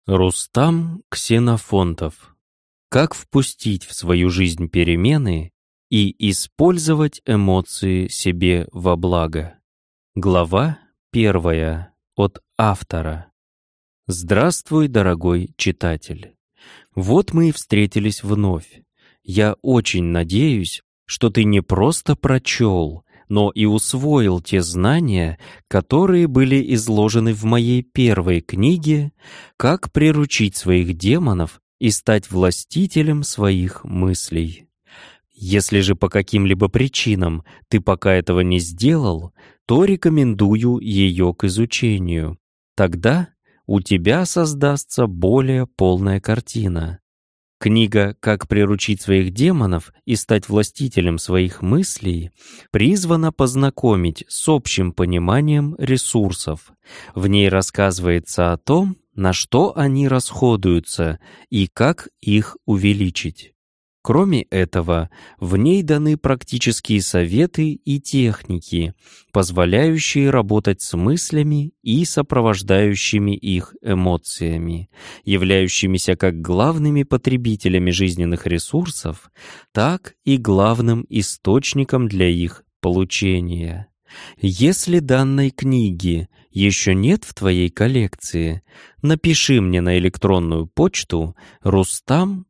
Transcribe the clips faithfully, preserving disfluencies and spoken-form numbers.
Рустам Ксенофонтов. Как впустить в свою жизнь перемены и использовать эмоции себе во благо. Глава первая. От автора. Здравствуй, дорогой читатель. Вот мы и встретились вновь. Я очень надеюсь, что ты не просто прочел, но и усвоил те знания, которые были изложены в моей первой книге «Как приручить своих демонов и стать властителем своих мыслей». Если же по каким-либо причинам ты пока этого не сделал, то рекомендую ее к изучению. Тогда у тебя создастся более полная картина. Книга «Как приручить своих демонов и стать властителем своих мыслей» призвана познакомить с общим пониманием ресурсов. В ней рассказывается о том, на что они расходуются и как их увеличить. Кроме этого, в ней даны практические советы и техники, позволяющие работать с мыслями и сопровождающими их эмоциями, являющимися как главными потребителями жизненных ресурсов, так и главным источником для их получения. Если данной книги еще нет в твоей коллекции, напиши мне на электронную почту рустам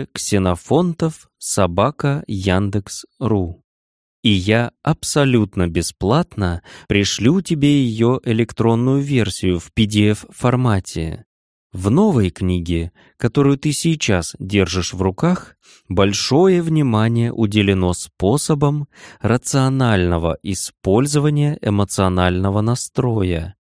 ксенофонтов собака яндекс.ру, и я абсолютно бесплатно пришлю тебе ее электронную версию в пи ди эф-формате. В новой книге, которую ты сейчас держишь в руках, большое внимание уделено способам рационального использования эмоционального настроя.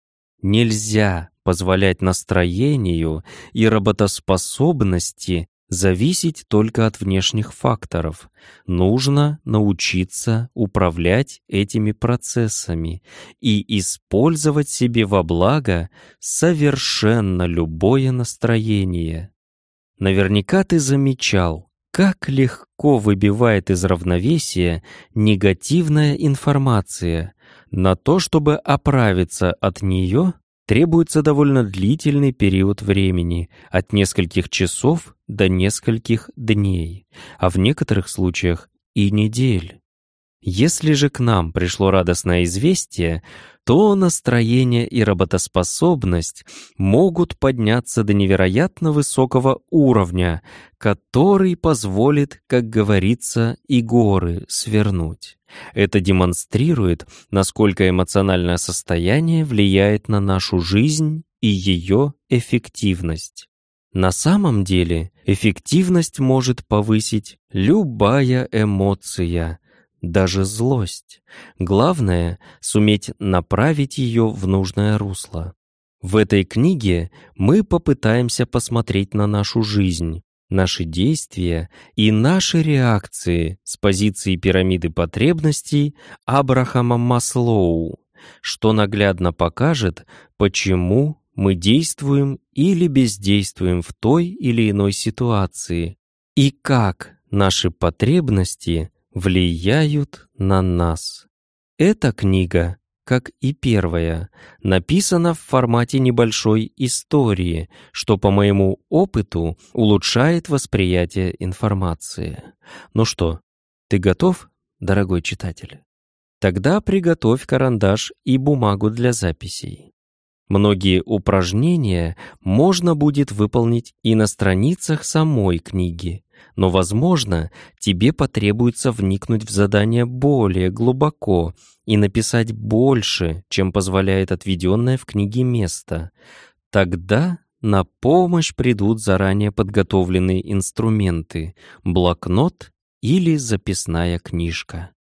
Нельзя позволять настроению и работоспособности зависеть только от внешних факторов. Нужно научиться управлять этими процессами и использовать себе во благо совершенно любое настроение. Наверняка ты замечал, как легко выбивает из равновесия негативная информация. На то, чтобы оправиться от нее, требуется довольно длительный период времени, от нескольких часов до нескольких дней, а в некоторых случаях и недель. Если же к нам пришло радостное известие, то настроение и работоспособность могут подняться до невероятно высокого уровня, который позволит, как говорится, и горы свернуть. Это демонстрирует, насколько эмоциональное состояние влияет на нашу жизнь и ее эффективность. На самом деле, эффективность может повысить любая эмоция, даже злость. Главное — суметь направить ее в нужное русло. В этой книге мы попытаемся посмотреть на нашу жизнь, наши действия и наши реакции с позиции пирамиды потребностей Абрахама Маслоу, что наглядно покажет, почему мы действуем или бездействуем в той или иной ситуации и как наши потребности влияют на нас. Эта книга, как и первая, написана в формате небольшой истории, что, по моему опыту, улучшает восприятие информации. Ну что, ты готов, дорогой читатель? Тогда приготовь карандаш и бумагу для записей. Многие упражнения можно будет выполнить и на страницах самой книги, но, возможно, тебе потребуется вникнуть в задание более глубоко и написать больше, чем позволяет отведенное в книге место. Тогда на помощь придут заранее подготовленные инструменты — блокнот или записная книжка.